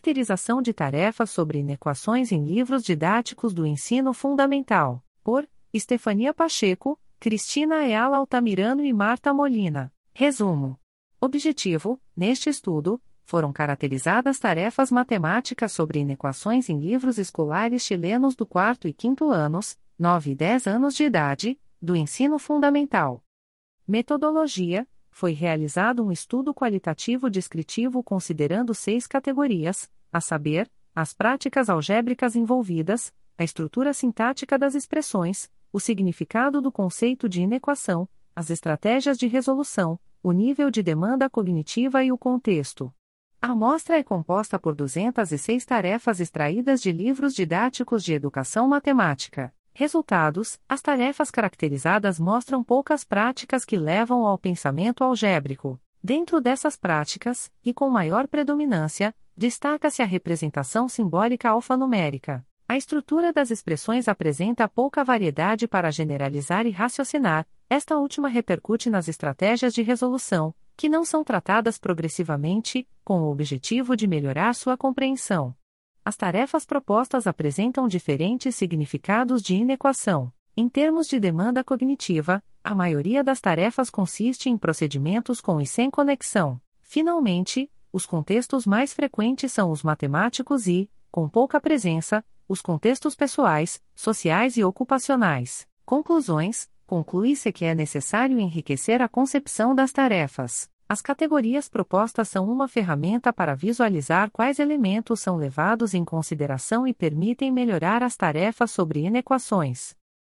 Caracterização de tarefas sobre inequações em livros didáticos do ensino fundamental, por Estefania Pacheco, Cristina Eala Altamirano e Marta Molina. Resumo. Objetivo: neste estudo, foram caracterizadas tarefas matemáticas sobre inequações em livros escolares chilenos do 4º e 5º anos, 9 e 10 anos de idade, do ensino fundamental. Metodologia: foi realizado um estudo qualitativo descritivo considerando 6 categorias, a saber, as práticas algébricas envolvidas, a estrutura sintática das expressões, o significado do conceito de inequação, as estratégias de resolução, o nível de demanda cognitiva e o contexto. A amostra é composta por 206 tarefas extraídas de livros didáticos de educação matemática. Resultados: as tarefas caracterizadas mostram poucas práticas que levam ao pensamento algébrico. Dentro dessas práticas, e com maior predominância, destaca-se a representação simbólica alfanumérica. A estrutura das expressões apresenta pouca variedade para generalizar e raciocinar, esta última repercute nas estratégias de resolução, que não são tratadas progressivamente, com o objetivo de melhorar sua compreensão. As tarefas propostas apresentam diferentes significados de inequação. Em termos de demanda cognitiva, a maioria das tarefas consiste em procedimentos com e sem conexão. Finalmente, os contextos mais frequentes são os matemáticos e, com pouca presença, os contextos pessoais, sociais e ocupacionais. Conclusões: conclui-se que é necessário enriquecer a concepção das tarefas. As categorias propostas são uma ferramenta para visualizar quais elementos são levados em consideração e permitem melhorar as tarefas sobre inequações.